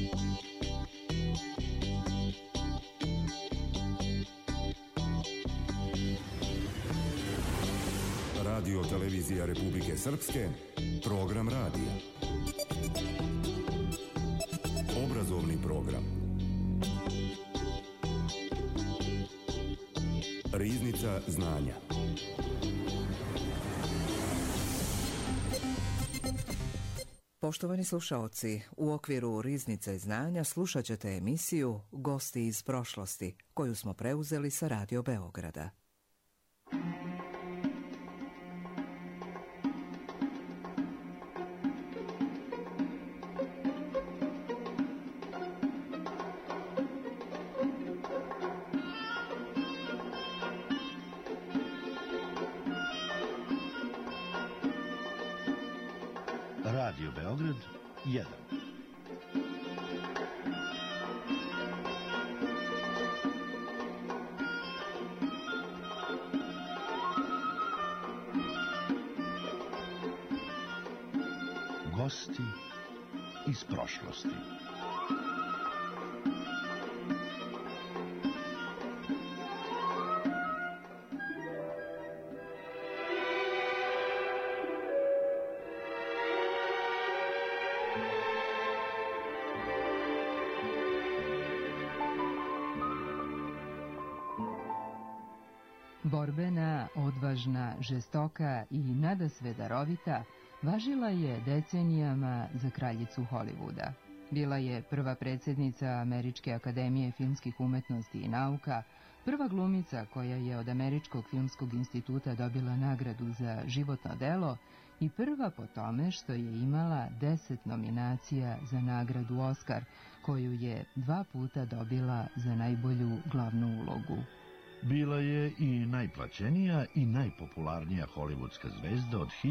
Radio televizija Republike Srpske, program radija. Obrazovni program. Riznica znanja. Poštovani slušaoci, u okviru Riznice znanja slušat ćete emisiju Gosti iz prošlosti, koju smo preuzeli sa Radio Beograda. Radio Beograd 1. Gosti iz prošlosti. Borbena, odvažna, žestoka i nadasve darovita, važila je decenijama za kraljicu Hollywooda. Bila je prva predsjednica Američke akademije filmskih umetnosti i nauka, prva glumica koja je od Američkog filmskog instituta dobila nagradu za životno delo i prva po tome što je imala 10 nominacija za nagradu Oskar, koju je 2 puta dobila za najbolju glavnu ulogu. Bila je i najplaćenija i najpopularnija hollywoodska zvezda od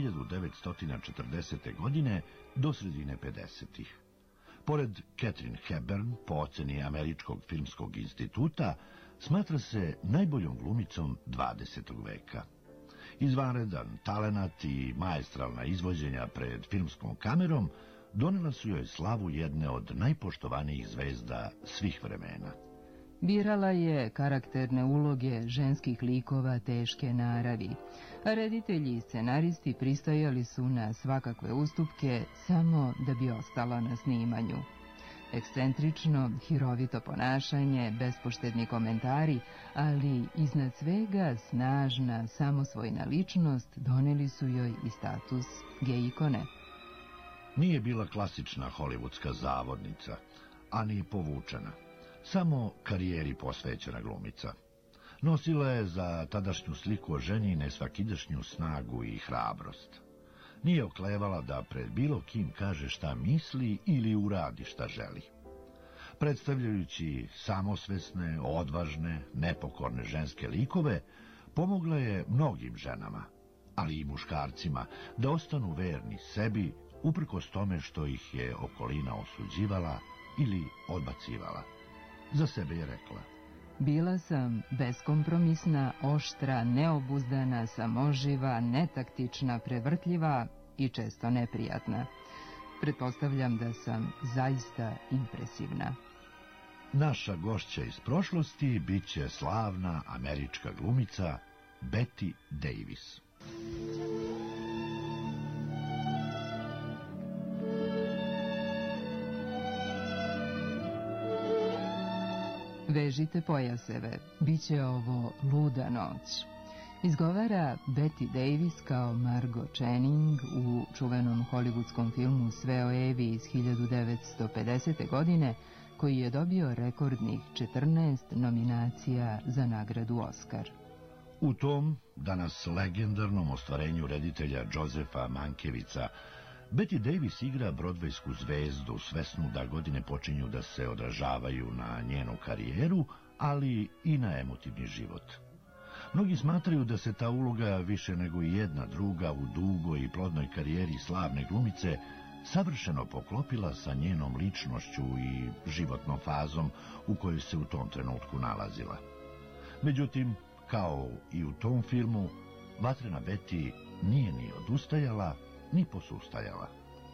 1940. godine do sredine 50-ih. Pored Katharine Hepburn, po oceni Američkog filmskog instituta, smatra se najboljom glumicom 20. veka. Izvanredan talenat i maestralna izvođenja pred filmskom kamerom donela su joj slavu jedne od najpoštovanijih zvezda svih vremena. Birala je karakterne uloge ženskih likova teške naravi, a reditelji i scenaristi pristajali su na svakakve ustupke samo da bi ostala na snimanju. Ekscentrično, hirovito ponašanje, bespoštedni komentari, ali iznad svega snažna, samosvojna ličnost doneli su joj i status gej ikone. Nije bila klasična hollywoodska zavodnica, a ni povučena. Samo karijeri posvećena glumica. Nosila je za tadašnju sliku o ženi nesvakidašnju snagu i hrabrost. Nije oklevala da pred bilo kim kaže šta misli ili uradi šta želi. Predstavljajući samosvesne, odvažne, nepokorne ženske likove, pomogla je mnogim ženama, ali i muškarcima, da ostanu verni sebi, uprkos tome što ih je okolina osuđivala ili odbacivala. Za sebe je rekla: bila sam beskompromisna, oštra, neobuzdana, samoživa, netaktična, prevrtljiva i često neprijatna. Pretpostavljam da sam zaista impresivna. Naša gošća iz prošlosti bit će slavna američka glumica Bette Davis. Vežite pojaseve, bit će ovo luda noć. Izgovara Bette Davis kao Margot Channing u čuvenom hollywoodskom filmu Sve o Evi iz 1950. godine, koji je dobio rekordnih 14 nominacija za nagradu Oskar. U tom, danas legendarnom ostvarenju reditelja Josefa Mankiewicza, Bette Davis igra brodvejsku zvezdu, svesnu da godine počinju da se odražavaju na njenu karijeru, ali i na emotivni život. Mnogi smatraju da se ta uloga više nego i jedna druga u dugoj i plodnoj karijeri slavne glumice savršeno poklopila sa njenom ličnošću i životnom fazom u kojoj se u tom trenutku nalazila. Međutim, kao i u tom filmu, vatrena Bette nije ni odustajala, ni posustajala.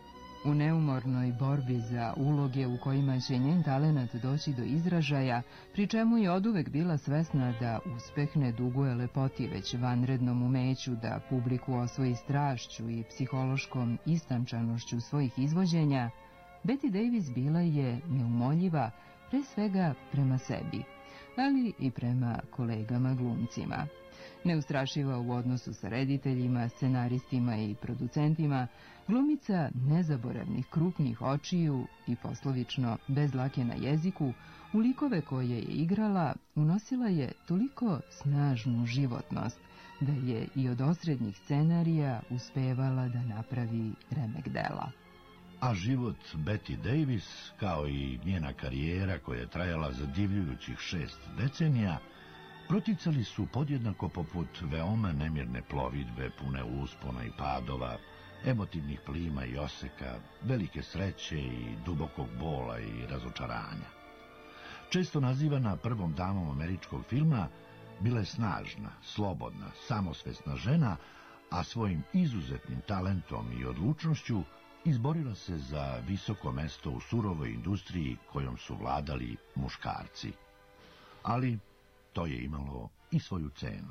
U neumornoj borbi za uloge u kojima će njen talenat doći do izražaja, pri čemu je oduvek bila svesna da uspeh ne duguje lepoti, već vanrednom umeću da publiku osvoji strašću i psihološkom istančanošću svojih izvođenja, Betty Davis bila je neumoljiva pre svega prema sebi, ali i prema kolegama glumcima. Neustrašiva u odnosu sa rediteljima, scenaristima i producentima, glumica nezaboravnih krupnih očiju i poslovično bez dlake na jeziku, u likove koje je igrala unosila je toliko snažnu životnost da je i od osrednjih scenarija uspevala da napravi remek dela. A život Betty Davis, kao i njena karijera koja je trajala zadivljujućih 6 decenija, proticali su podjednako poput veoma nemirne plovidbe pune uspona i padova, emotivnih plima i oseka, velike sreće i dubokog bola i razočaranja. Često nazivana prvom damom američkog filma, bila je snažna, slobodna, samosvesna žena, a svojim izuzetnim talentom i odlučnošću izborila se za visoko mesto u surovoj industriji kojom su vladali muškarci. Ali to je imalo i svoju cenu.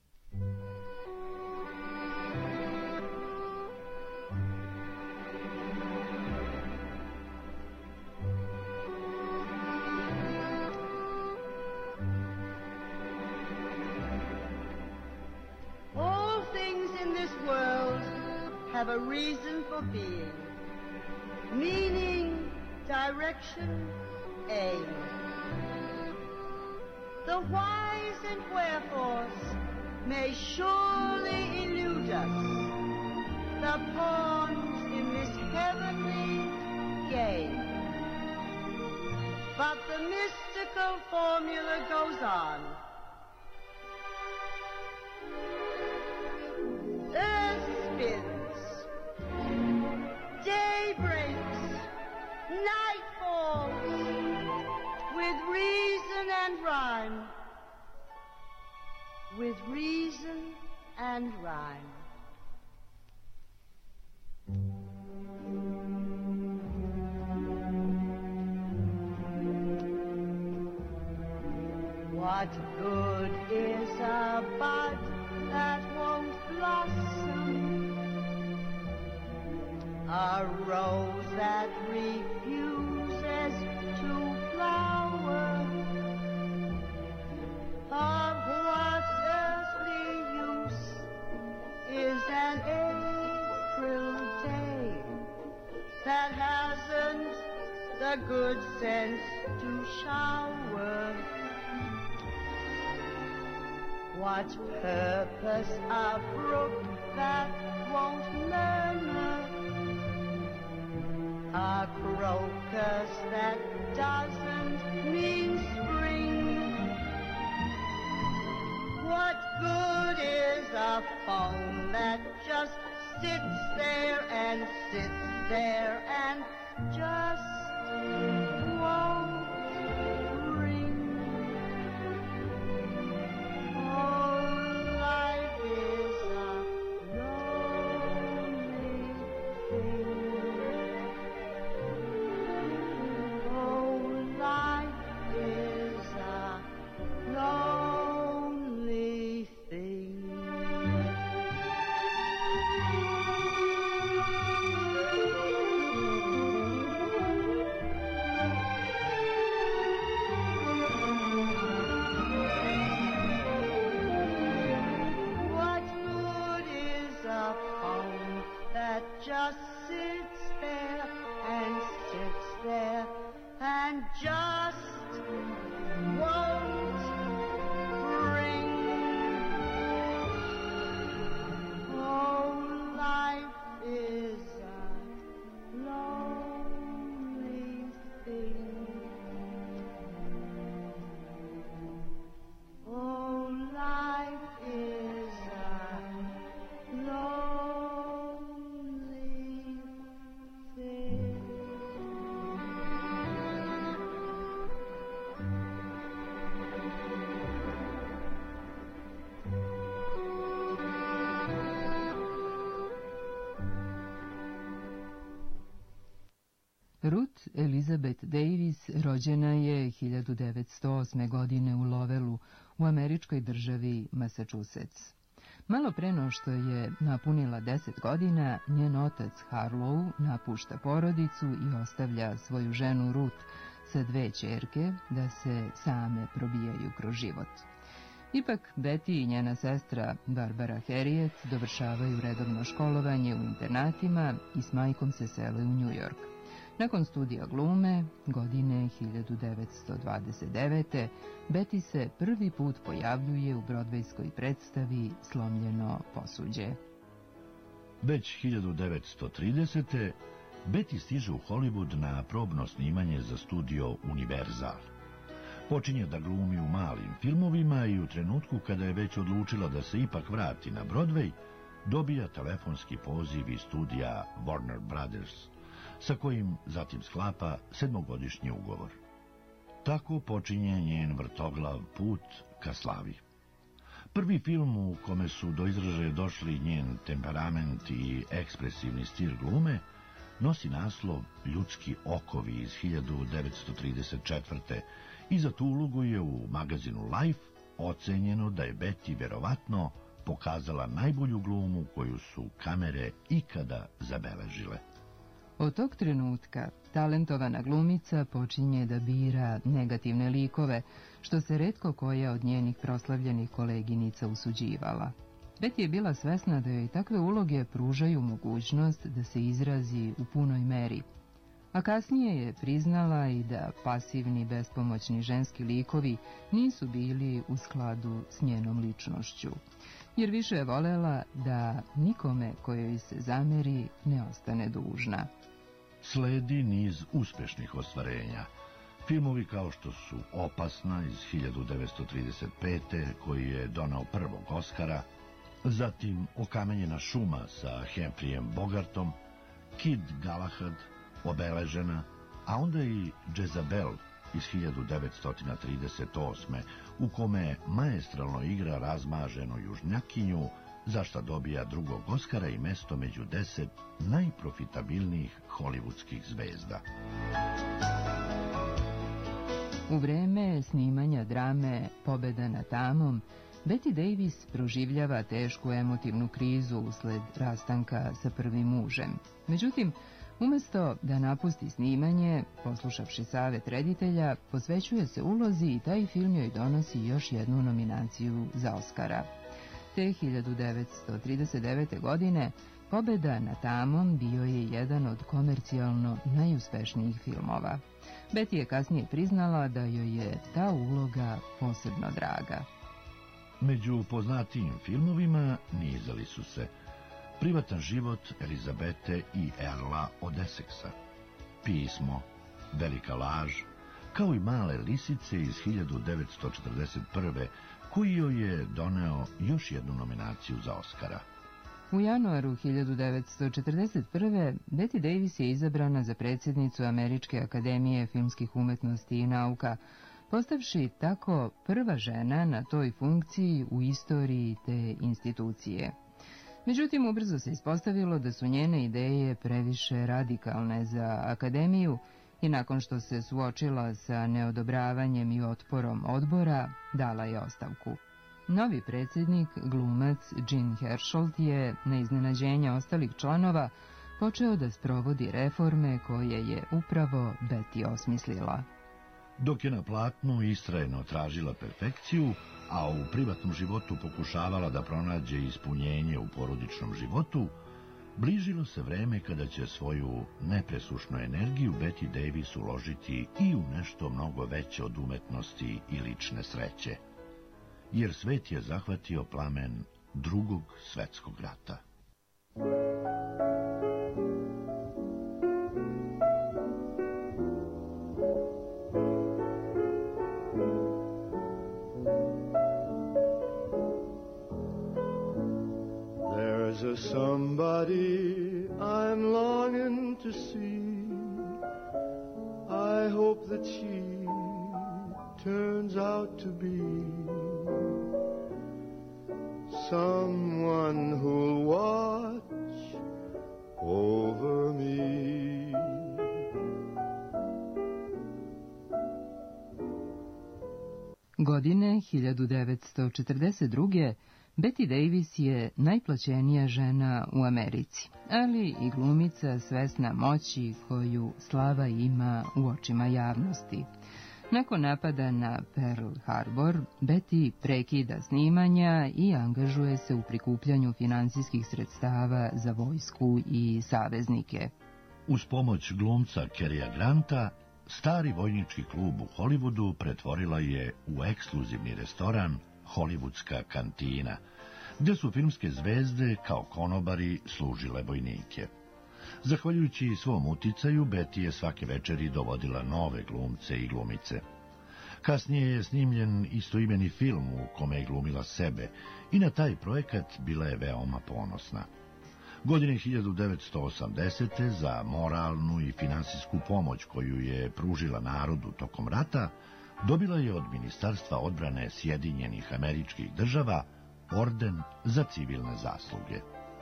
All things in this world have a reason for being, meaning, direction, aim. The whys and wherefores may surely elude us, the pawns in this heavenly game. But the mystical formula goes on. Earth spins, day breaks, night falls, with reason and rhyme, with reason and rhyme. What good is a bud that won't blossom? A rose that refuses to flower? Of what earthly use is an April day that hasn't the good sense to shower? What purpose a brook that won't murmur? A crocus that doesn't mean spring? What good is a phone that just sits there and just won't ring? Oh, life is a lonely thing. Oh, life is a lonely thing. What good is a phone that just sits there and just won't ring? Oh, life is a lonely thing. Oh, life is a lonely thing. Elizabeth Davis rođena je 1908. godine u Lowellu u američkoj državi Massachusetts. Malo pre no što je napunila 10 godina, njen otac Harlow napušta porodicu i ostavlja svoju ženu Ruth sa 2 ćerke da se same probijaju kroz život. Ipak, Betty i njena sestra Barbara Harriet dovršavaju redovno školovanje u internatima i s majkom se sele u New York. Nakon studija glume, godine 1929. Betty se prvi put pojavljuje u brodvejskoj predstavi Slomljeno posuđe. Već 1930. Betty stiže u Hollywood na probno snimanje za studio Universal. Počinje da glumi u malim filmovima i u trenutku kada je već odlučila da se ipak vrati na Broadway, dobija telefonski poziv iz studija Warner Brothers, sa kojim zatim sklapa 7-godišnji ugovor. Tako počinje njen vrtoglav put ka slavi. Prvi film u kome su do izražaja došli njen temperament i ekspresivni stil glume nosi naslov Ljudski okovi iz 1934. i za tu ulogu je u magazinu Life ocenjeno da je Betty verovatno pokazala najbolju glumu koju su kamere ikada zabeležile. Od tog trenutka talentovana glumica počinje da bira negativne likove, što se retko koja od njenih proslavljenih koleginica usuđivala. Betty je bila svesna da joj takve uloge pružaju mogućnost da se izrazi u punoj meri. A kasnije je priznala i da pasivni, bespomoćni ženski likovi nisu bili u skladu s njenom ličnošću, jer više je volela da nikome kojoj se zameri ne ostane dužna. Sledi niz uspešnih ostvarenja. Filmovi kao što su Opasna iz 1935. koji je donao prvog Oscara, zatim Okamenjena šuma sa Humphreyem Bogartom, Kid Galahad, Obeležena, a onda i Jezabel iz 1938. u kome maestralno igra razmaženu južnjakinju, za šta dobija drugog Oscara i mesto među 10 najprofitabilnijih hollywoodskih zvezda. U vreme snimanja drame Pobeda nad tamom, Betty Davis proživljava tešku emotivnu krizu usled rastanka sa prvim mužem. Međutim, umesto da napusti snimanje, poslušavši savet reditelja, posvećuje se ulozi i taj film joj donosi još jednu nominaciju za Oscara. Te 1939. godine Pobeda nad tamom bio je jedan od komercijalno najuspešnijih filmova. Betty je kasnije priznala da joj je ta uloga posebno draga. Među poznatijim filmovima nizali su se Privatan život Elizabete i Erla od Essexa, Pismo, Velika laž, kao i Male lisice iz 1941. koji joj je doneo još jednu nominaciju za Oscara. U januaru 1941. Betty Davis je izabrana za predsjednicu Američke akademije filmskih umetnosti i nauka, postavši tako prva žena na toj funkciji u istoriji te institucije. Međutim, ubrzo se ispostavilo da su njene ideje previše radikalne za akademiju i nakon što se suočila sa neodobravanjem i otporom odbora, dala je ostavku. Novi predsjednik, glumac Jean Hersholt, je na iznenađenje ostalih članova počeo da sprovodi reforme koje je upravo Betty osmislila. Dok je na platnu istrajno tražila perfekciju, a u privatnom životu pokušavala da pronađe ispunjenje u porodičnom životu, bližilo se vreme kada će svoju nepresušnu energiju Betty Davis uložiti i u nešto mnogo veće od umetnosti i lične sreće. Jer svet je zahvatio plamen Drugog svetskog rata. There's a somebody I'm longing to see. I hope that she turns out to be someone who'll watch over me. Godine 1942. Betty Davis je najplaćenija žena u Americi, ali i glumica svesna moći koju slava ima u očima javnosti. Nakon napada na Pearl Harbor, Betty prekida snimanja i angažuje se u prikupljanju finansijskih sredstava za vojsku i saveznike. Uz pomoć glumca Carya Granta, stari vojnički klub u Hollywoodu pretvorila je u ekskluzivni restoran Hollywoodska kantina, gdje su filmske zvezde kao konobari služile vojnike. Zahvaljujući svom uticaju, Betty je svake večeri dovodila nove glumce i glumice. Kasnije je snimljen istoimeni film u kome je glumila sebe i na taj projekat bila je veoma ponosna. Godine 1980. za moralnu i finansijsku pomoć koju je pružila narodu tokom rata, dobila je od Ministarstva odbrane Sjedinjenih Američkih Država orden za civilne zasluge.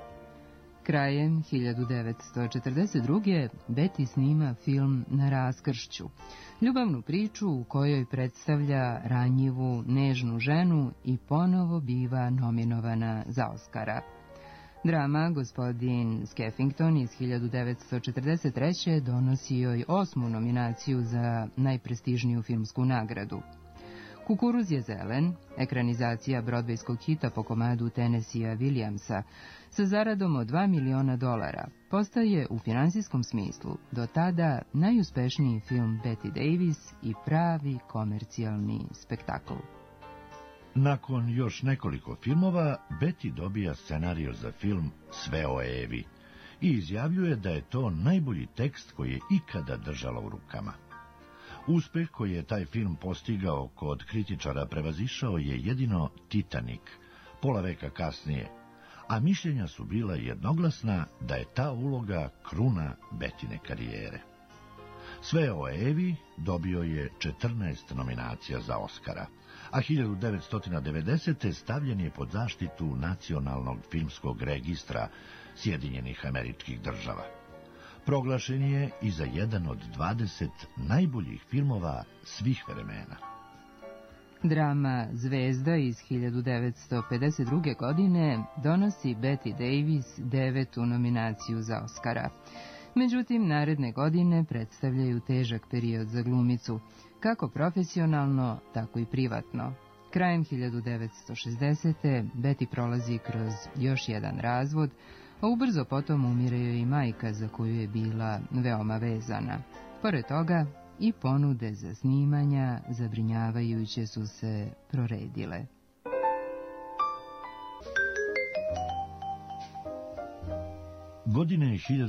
Krajem 1942. Betty snima film Na raskršću, ljubavnu priču u kojoj predstavlja ranjivu, nežnu ženu i ponovo biva nominovana za Oskara. Drama Gospodin Skeffington iz 1943. donosi joj 8. nominaciju za najprestižniju filmsku nagradu. Kukuruz je zelen, ekranizacija brodvejskog hita po komadu Tennesseea Williamsa, sa zaradom od $2 miliona, postaje u finansijskom smislu do tada najuspešniji film Betty Davis i pravi komercijalni spektakl. Nakon još nekoliko filmova, Betty dobija scenario za film Sve o Evi i izjavljuje da je to najbolji tekst koji je ikada držala u rukama. Uspeh koji je taj film postigao kod kritičara prevazišao je jedino Titanic, pola veka kasnije, a mišljenja su bila jednoglasna da je ta uloga kruna Bettine karijere. Sve o Evi dobio je 14 nominacija za Oskara, a 1990. stavljen je pod zaštitu Nacionalnog filmskog registra Sjedinjenih Američkih Država. Proglašen je i za jedan od 20 najboljih filmova svih vremena. Drama Zvezda iz 1952. godine donosi Betty Davis 9. nominaciju za Oskara. Međutim, naredne godine predstavljaju težak period za glumicu, kako profesionalno, tako i privatno. Krajem 1960. Betty prolazi kroz još jedan razvod, a ubrzo potom umire joj i majka za koju je bila veoma vezana. Pored toga, i ponude za snimanja zabrinjavajuće su se proredile. Godine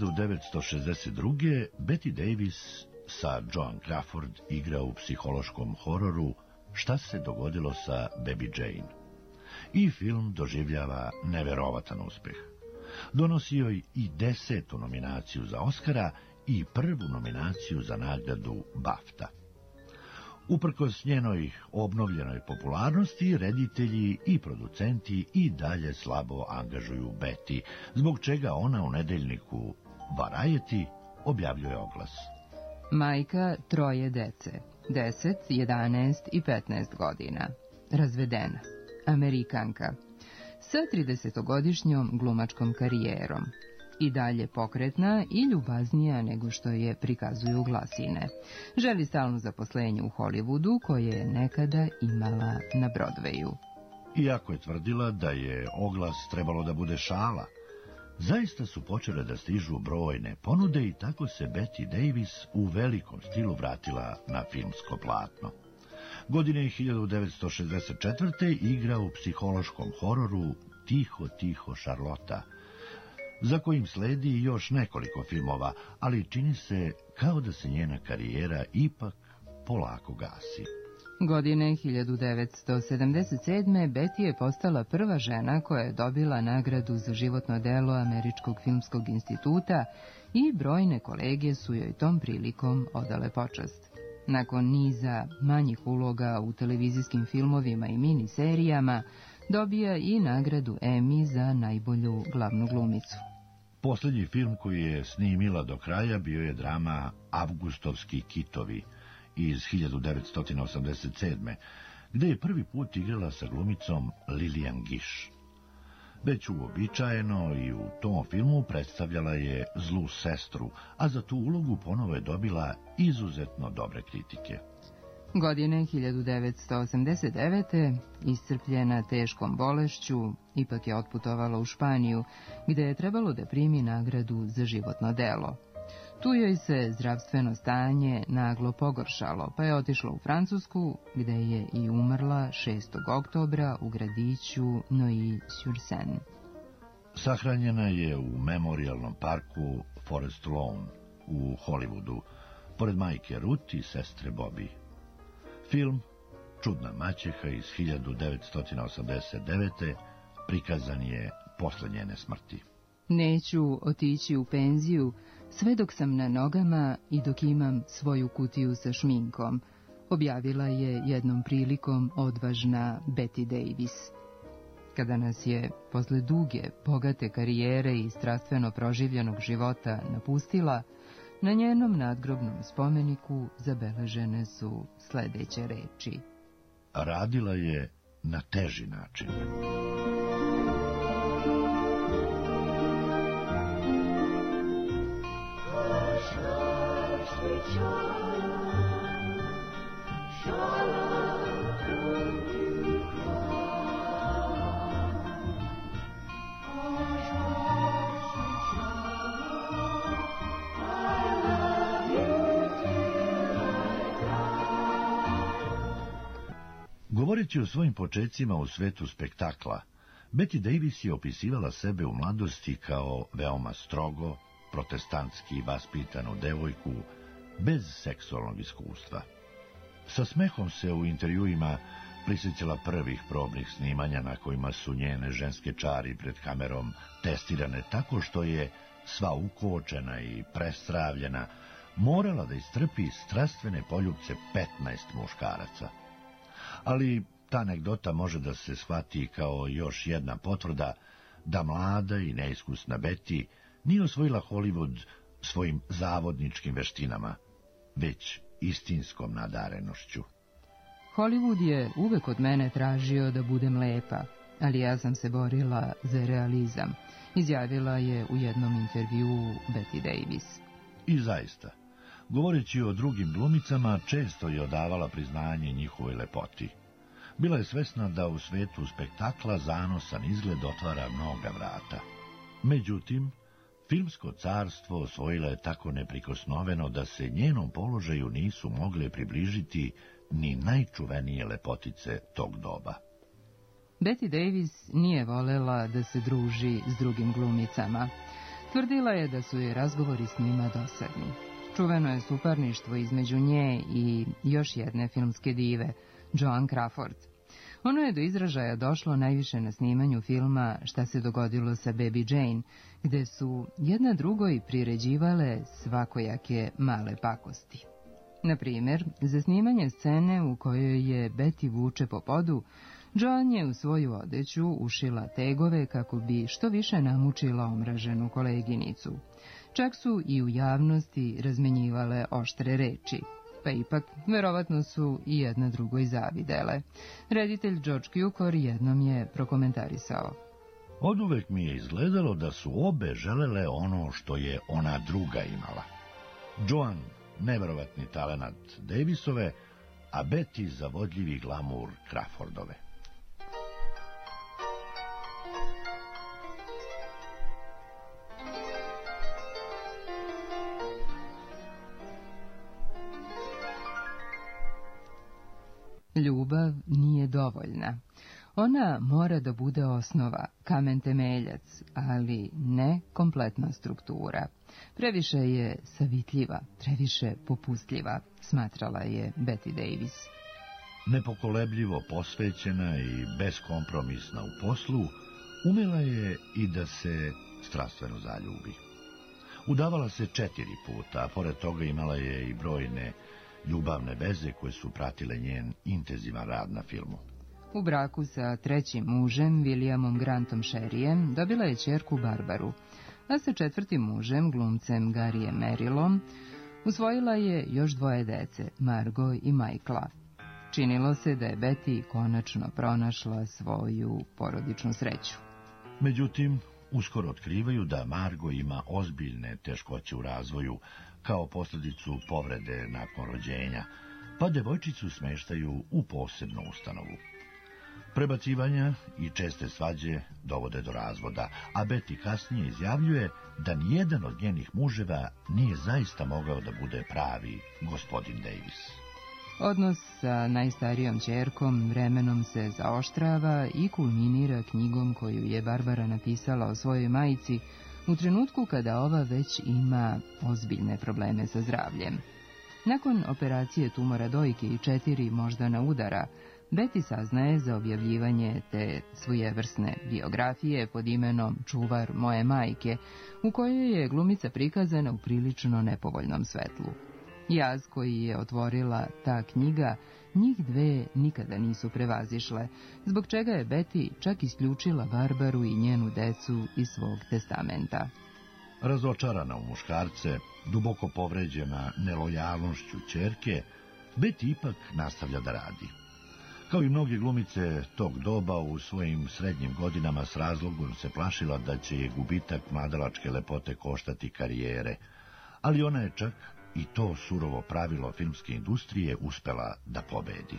1962. Betty Davis sa Joan Crawford igra u psihološkom hororu Šta se dogodilo sa Baby Jane. I film doživljava neverovatan uspeh. Donosi joj i 10. nominaciju za Oskara i prvu nominaciju za nagradu BAFTA. Uprkos njenoj obnovljenoj popularnosti, reditelji i producenti i dalje slabo angažuju Betty, zbog čega ona u nedeljniku Variety objavljuje oglas. Majka 3 dece, 10, 11 i 15 godina. Razvedena. Amerikanka. Sa 30-godišnjom glumačkom karijerom. I dalje pokretna i ljubaznija nego što je prikazuju glasine. Želi stalno zaposlenje u Hollywoodu koje je nekada imala na Broadwayu. Iako je tvrdila da je oglas trebalo da bude šala, zaista su počele da stižu brojne ponude i tako se Betty Davis u velikom stilu vratila na filmsko platno. Godine 1964. igra u psihološkom hororu Tiho, tiho, Šarlota, za kojim sledi još nekoliko filmova, ali čini se kao da se njena karijera ipak polako gasi. Godine 1977. Betty je postala prva žena koja je dobila nagradu za životno delo Američkog filmskog instituta i brojne kolege su joj tom prilikom odale počast. Nakon niza manjih uloga u televizijskim filmovima i miniserijama, dobija i nagradu Emmy za najbolju glavnu glumicu. Posljednji film koji je snimila do kraja bio je drama Avgustovski kitovi iz 1987. gde je prvi put igrala sa glumicom Lillian Gish. Već uobičajeno i u tom filmu predstavljala je zlu sestru, a za tu ulogu ponovo je dobila izuzetno dobre kritike. Godine 1989. iscrpljena teškom bolešću, ipak je otputovala u Španiju, gde je trebalo da primi nagradu za životno delo. Tu joj se zdravstveno stanje naglo pogoršalo, pa je otišla u Francusku, gde je i umrla 6. oktobra u gradiću Neuilly-sur-Seine. Sahranjena je u memorialnom parku Forest Lawn u Hollywoodu, pored majke Ruth i sestre Bobby. Film Čudna maćeha iz 1989. prikazan je posle njene smrti. Neću otići u penziju sve dok sam na nogama i dok imam svoju kutiju sa šminkom, objavila je jednom prilikom odvažna Betty Davis. Kada nas je posle duge, bogate karijere i strastveno proživljenog života napustila, na njenom nadgrobnom spomeniku zabeležene su sledeće reči. Radila je na teži način. Govoreći o svojim počecima u svetu spektakla, Betty Davis je opisivala sebe u mladosti kao veoma strogo, protestantski vaspitanu devojku, bez seksualnog iskustva. Sa smehom se u intervjuima prisjećala prvih probnih snimanja na kojima su njene ženske čari pred kamerom testirane tako što je, sva ukočena i prestravljena, morala da istrpi strastvene poljupce 15 muškaraca. Ali ta anegdota može da se shvati kao još jedna potvrda da mlada i neiskusna Betty nije osvojila Hollywood svojim zavodničkim veštinama, već istinskom nadarenošću. Hollywood je uvek od mene tražio da budem lepa, ali ja sam se borila za realizam, izjavila je u jednom intervjuu Betty Davis. I zaista, govoreći o drugim glumicama, često je odavala priznanje njihovoj lepoti. Bila je svesna da u svetu spektakla zanosan izgled otvara mnoga vrata. Međutim, filmsko carstvo osvojila je tako neprikosnoveno da se njenom položaju nisu mogle približiti ni najčuvenije lepotice tog doba. Betty Davis nije volela da se druži s drugim glumicama. Tvrdila je da su joj razgovori s njima dosadni. Čuveno je suparništvo između nje i još jedne filmske dive, Joan Crawford. Ono je do izražaja došlo najviše na snimanju filma Šta se dogodilo sa Baby Jane, gde su jedna drugoj priređivale svakojake male pakosti. Na primjer, za snimanje scene u kojoj je Betty vuče po podu, Joan je u svoju odeću ušila tegove kako bi što više namučila omraženu koleginicu. Čak su i u javnosti razmenjivale oštre reči. Pa ipak, verovatno su i jedna drugoj zavidele. Reditelj George Cukor jednom je prokomentarisao. Oduvek mi je izgledalo da su obe želele ono što je ona druga imala. Joan, neverovatni talenat Davisove, a Betty zavodljivi glamur Crawfordove. Ljubav nije dovoljna. Ona mora da bude osnova, kamen temeljac, ali ne kompletna struktura. Previše je savitljiva, previše popustljiva, smatrala je Betty Davis. Nepokolebljivo posvećena i beskompromisna u poslu, umela je i da se strastveno zaljubi. Udavala se 4 puta, a pored toga imala je i brojne ljubavne veze koje su pratile njen intenzivan rad na filmu. U braku sa trećim mužem, Williamom Grantom Sherryem, dobila je ćerku Barbaru, a sa četvrtim mužem, glumcem Garyjem Merrillom, usvojila je još 2 dece, Margot i Michaela. Činilo se da je Betty konačno pronašla svoju porodičnu sreću. Međutim, uskoro otkrivaju da Margo ima ozbiljne teškoće u razvoju kao posljedicu povrede nakon rođenja, pa devojčicu smeštaju u posebnu ustanovu. Prebacivanja i česte svađe dovode do razvoda, a Betty kasnije izjavljuje da nijedan od njenih muževa nije zaista mogao da bude pravi gospodin Davis. Odnos sa najstarijom ćerkom vremenom se zaoštrava i kulminira knjigom koju je Barbara napisala o svojoj majci u trenutku kada ova već ima ozbiljne probleme sa zdravljem. Nakon operacije tumora dojke i 4 moždana udara, Betty saznaje za objavljivanje te svojevrsne biografije pod imenom Čuvar moje majke, u kojoj je glumica prikazana u prilično nepovoljnom svetlu. Jaz koji je otvorila ta knjiga, njih dve nikada nisu prevazišle, zbog čega je Betty čak isključila Barbaru i njenu decu iz svog testamenta. Razočarana u muškarce, duboko povređena nelojalnošću ćerke, Betty ipak nastavlja da radi. Kao i mnoge glumice tog doba, u svojim srednjim godinama s razlogom se plašila da će je gubitak mladalačke lepote koštati karijere, ali ona je čak i to surovo pravilo filmske industrije uspela da pobedi.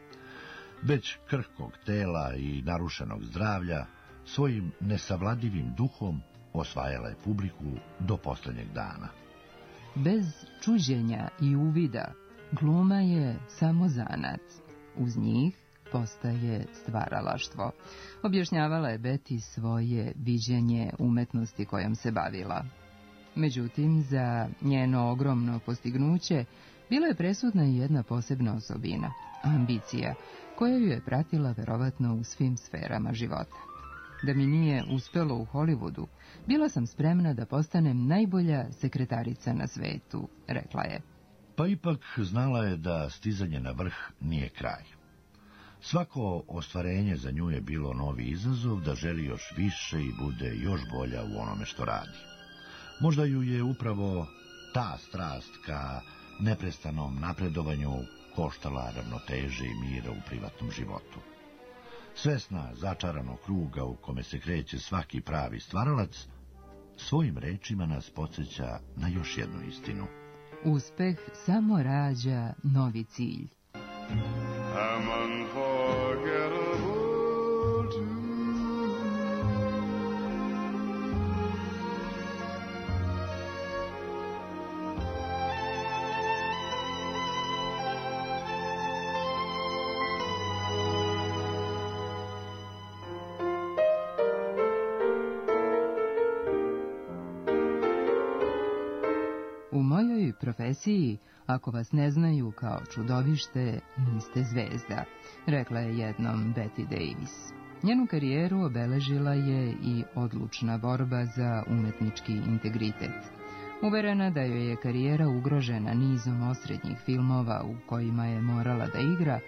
Već krhkog tela i narušenog zdravlja, svojim nesavladivim duhom osvajala je publiku do posljednjeg dana. Bez čuđenja i uvida, gluma je samo zanat. Uz njih postaje stvaralaštvo. Objašnjavala je Betty svoje viđenje umetnosti kojom se bavila. Međutim, za njeno ogromno postignuće bila je presudna i jedna posebna osobina, ambicija, koja ju je pratila verovatno u svim sferama života. Da mi nije uspelo u Hollywoodu, bila sam spremna da postanem najbolja sekretarica na svetu, rekla je. Pa ipak znala je da stizanje na vrh nije kraj. Svako ostvarenje za nju je bilo novi izazov, da želi još više i bude još bolja u onome što radi. Možda ju je upravo ta strast ka neprestanom napredovanju koštala ravnoteže i mira u privatnom životu. Svesna začaranog kruga u kome se kreće svaki pravi stvaralac, svojim rečima nas podsjeća na još jednu istinu. Uspeh samo rađa novi cilj. I'm unforgettable too. U mojoj profesiji, ako vas ne znaju kao čudovište, niste zvezda, rekla je jednom Betty Davis. Njenu karijeru obeležila je i odlučna borba za umetnički integritet. Uverena da joj je karijera ugrožena nizom osrednjih filmova u kojima je morala da igra,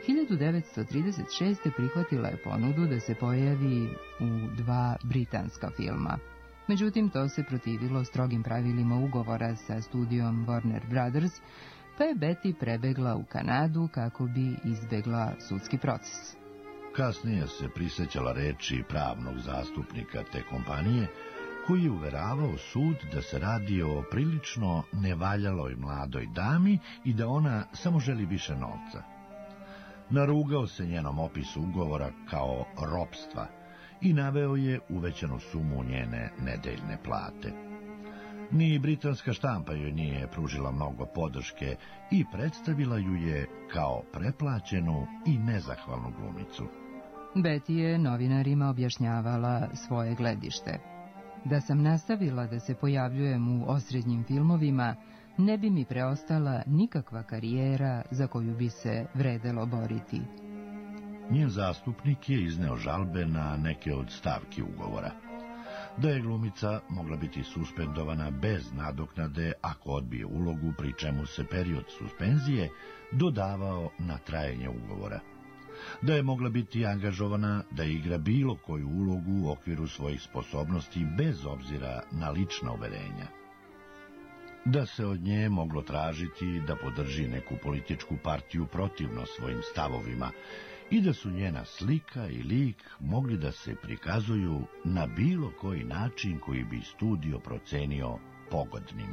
1936. prihvatila je ponudu da se pojavi u 2 britanska filma. Međutim, to se protivilo strogim pravilima ugovora sa studijom Warner Brothers, pa je Betty prebegla u Kanadu kako bi izbegla sudski proces. Kasnije se prisjećala reči pravnog zastupnika te kompanije, koji je uveravao sud da se radi o prilično nevaljaloj mladoj dami i da ona samo želi više novca. Narugao se njenom opisu ugovora kao ropstva i naveo je uvećanu sumu njene nedeljne plate. Ni britanska štampa joj nije pružila mnogo podrške i predstavila ju je kao preplaćenu i nezahvalnu glumicu. Betty je novinarima objašnjavala svoje gledište. Da sam nastavila da se pojavljujem u osrednjim filmovima, ne bi mi preostala nikakva karijera za koju bi se vredelo boriti. Njen zastupnik je izneo žalbe na neke od stavki ugovora. Da je glumica mogla biti suspendovana bez nadoknade ako odbije ulogu, pri čemu se period suspenzije dodavao na trajanje ugovora. Da je mogla biti angažovana da igra bilo koju ulogu u okviru svojih sposobnosti bez obzira na lična uverenja. da se od nje moglo tražiti da podrži neku političku partiju protivno svojim stavovima i da su njena slika i lik mogli da se prikazuju na bilo koji način koji bi studio procenio pogodnim.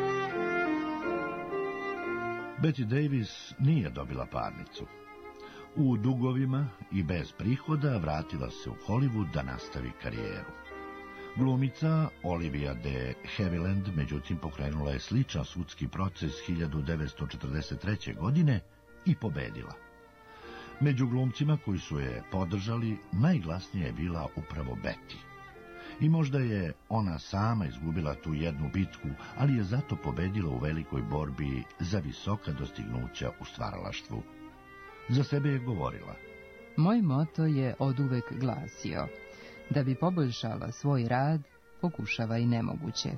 Betty Davis nije dobila parnicu. U dugovima i bez prihoda vratila se u Hollywood da nastavi karijeru. Glumica Olivia de Havilland, međutim, pokrenula je sličan sudski proces 1943. godine i pobedila. Među glumcima koji su je podržali, najglasnija je bila upravo Betty. I možda je ona sama izgubila tu jednu bitku, ali je zato pobedila u velikoj borbi za visoka dostignuća u stvaralaštvu. Za sebe je govorila: Moj moto je oduvek glasio: da bi poboljšala svoj rad, pokušava i nemoguće.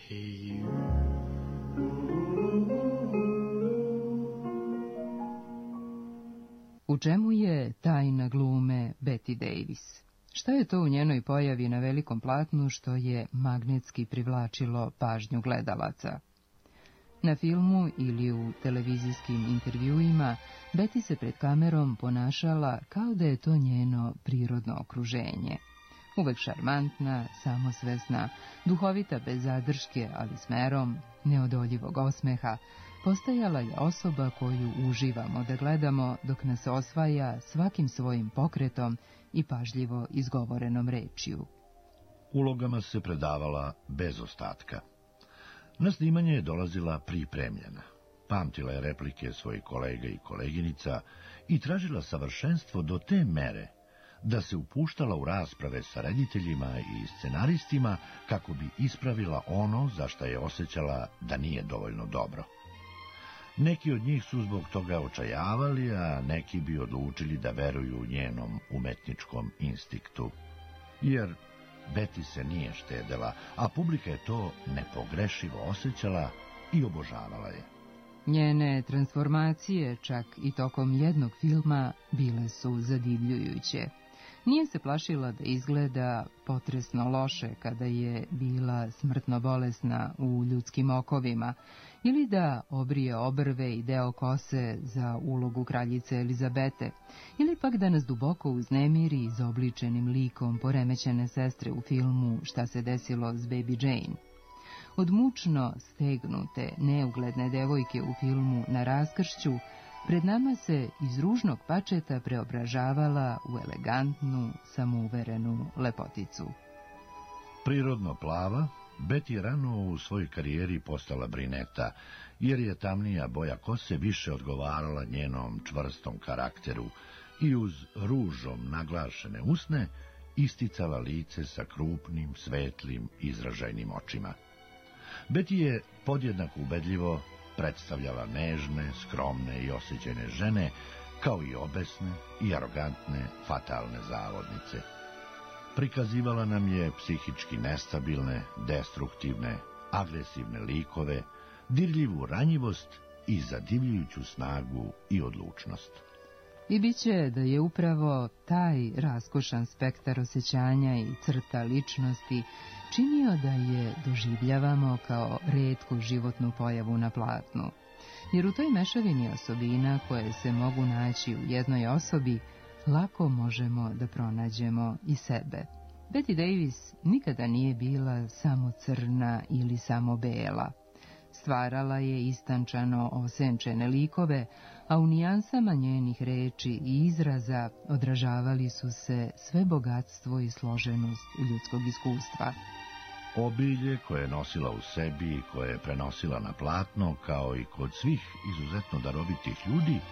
U čemu je tajna glume Betty Davis? Šta je to u njenoj pojavi na velikom platnu što je magnetski privlačilo pažnju gledalaca? Na filmu ili u televizijskim intervjuima Betty se pred kamerom ponašala kao da je to njeno prirodno okruženje. Uvek šarmantna, samosvesna, duhovita bez zadrške, ali s merom neodoljivog osmeha, postajala je osoba koju uživamo da gledamo dok nas osvaja svakim svojim pokretom i pažljivo izgovorenom rečju. Ulogama se predavala bez ostatka. Na snimanje je dolazila pripremljena. Pamtila je replike svojih kolega i koleginica i tražila savršenstvo do te mere da se upuštala u rasprave sa rediteljima i scenaristima kako bi ispravila ono za što je osjećala da nije dovoljno dobro. Neki od njih su zbog toga očajavali, a neki bi odlučili da veruju njenom umetničkom instinktu. Jer Betty se nije štedela, a publika je to nepogrešivo osjećala i obožavala je. Njene transformacije, čak i tokom jednog filma, bile su zadivljujuće. Nije se plašila da izgleda potresno loše kada je bila smrtno bolesna u ljudskim okovima, ili da obrije obrve i deo kose za ulogu kraljice Elizabete, ili pak da nas duboko uznemiri izobličenim likom poremećene sestre u filmu Šta se desilo s Baby Jane. Od mučno stegnute, neugledne devojke u filmu Na raskršću, pred nama se iz ružnog pačeta preobražavala u elegantnu, samouverenu lepoticu. Prirodno plava, Betty je rano u svojoj karijeri postala brineta, jer je tamnija boja kose više odgovarala njenom čvrstom karakteru i uz ružom naglašene usne isticala lice sa krupnim, svetlim, izražajnim očima. Betty je podjednako ubedljivo predstavljala nežne, skromne i osjećene žene, kao i obesne i arogantne, fatalne zavodnice. Prikazivala nam je psihički nestabilne, destruktivne, agresivne likove, dirljivu ranjivost i zadivljujuću snagu i odlučnost. I biće da je upravo taj raskošan spektar osjećanja i crta ličnosti činio da je doživljavamo kao retku životnu pojavu na platnu. Jer u toj mešavini osobina koje se mogu naći u jednoj osobi, lako možemo da pronađemo i sebe. Betty Davis nikada nije bila samo crna ili samo bela. Stvarala je istančano osenčene likove, a u nijansama njenih reči i izraza odražavali su se sve bogatstvo i složenost ljudskog iskustva. Obilje koje je nosila u sebi i koje je prenosila na platno, kao i kod svih izuzetno darovitih ljudi,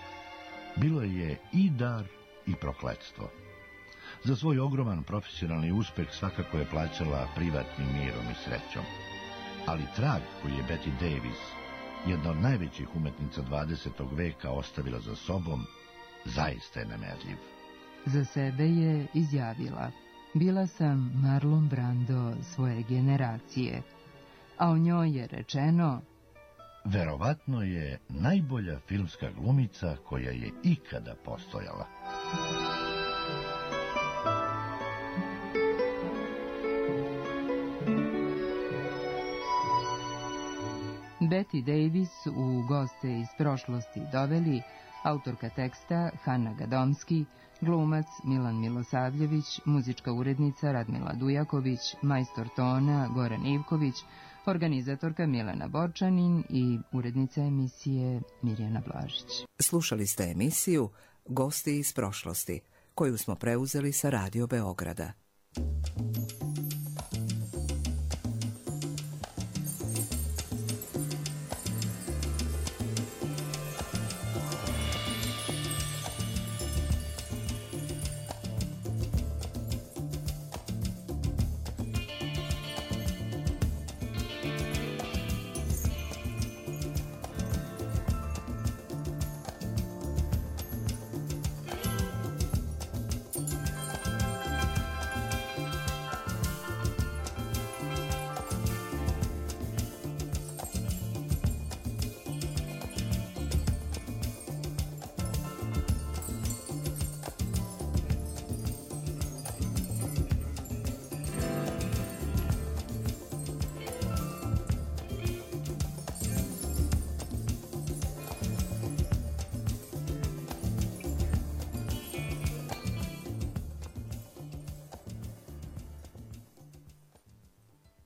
bilo je i dar i prokletstvo. Za svoj ogroman profesionalni uspeh svakako je plaćala privatnim mirom i srećom. Ali trag koji je Betty Davis, jedna od najvećih umetnica 20. veka, ostavila za sobom, zaista je nemerljiv. Za sebe je izjavila: bila sam Marlon Brando svoje generacije, a o njoj je rečeno: verovatno je najbolja filmska glumica koja je ikada postojala. Betty Davis u Goste iz prošlosti doveli autorka teksta Hanna Gadomski, glumac Milan Milosavljević, muzička urednica Radmila Dujaković, majstor tona Goran Ivković, organizatorka Milena Borčanin i urednica emisije Mirjana Blažić. Slušali ste emisiju Gosti iz prošlosti, koju smo preuzeli sa Radio Beograda.